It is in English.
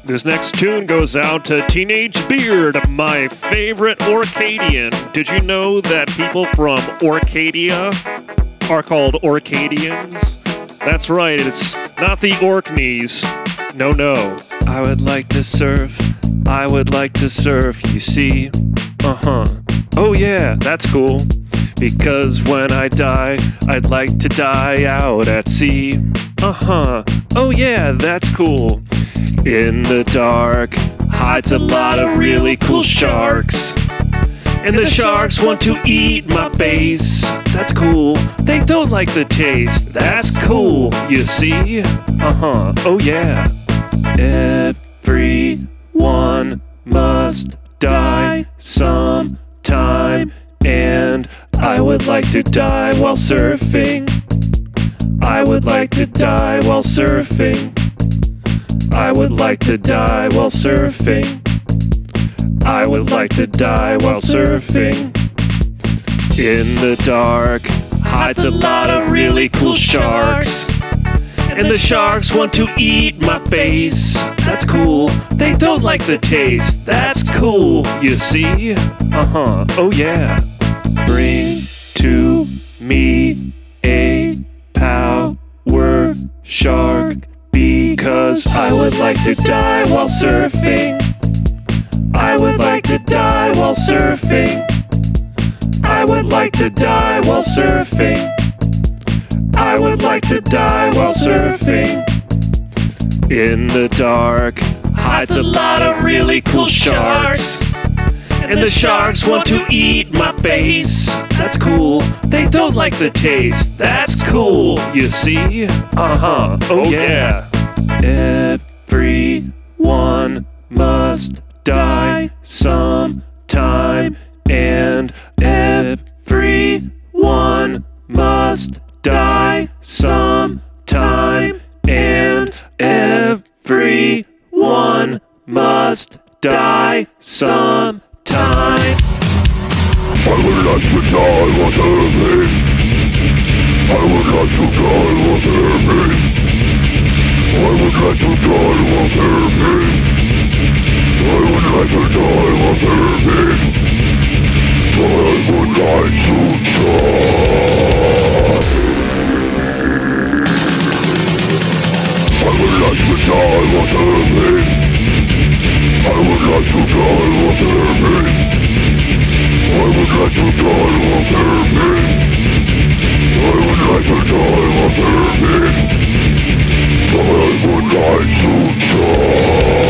This next tune goes out to Teenage Beard, my favorite Orcadian. Did you know that people from Orcadia are called Orcadians? That's right, it's not the Orkneys. No. I would like to surf, you see. Oh yeah, that's cool. Because when I die, I'd like to die out at sea. Oh yeah, that's cool. In the dark hides a lot of really cool sharks. And the sharks want to eat my face. That's cool. They don't like the taste. That's cool, you see? Oh yeah. Everyone must die sometime. And I would like to die while surfing. I would like to die while surfing. I would like to die while surfing. I would like to die while surfing. In the dark hides a lot of really cool sharks. And the sharks want to eat my face. That's cool. They don't like the taste. That's cool, you see? Oh yeah. Bring to me a power shark. Because I would like to die while surfing. I would like to die while surfing. I would like to die while surfing. I would like to die while surfing. In the dark hides a lot of really cool sharks. And the sharks want to eat my face. That's cool. They don't like the taste. That's cool, you see? Oh yeah. Everyone must die sometime. And everyone must die sometime. And everyone must die sometime. I would like to die while surfing. I would like to die while surfing. I would like to die while surfing. I would like to die while surfing. I would like to die. I would like to die while surfing. I would like to die while surfing. I would like to die while surfing. I would like to die while surfing. I would like to die.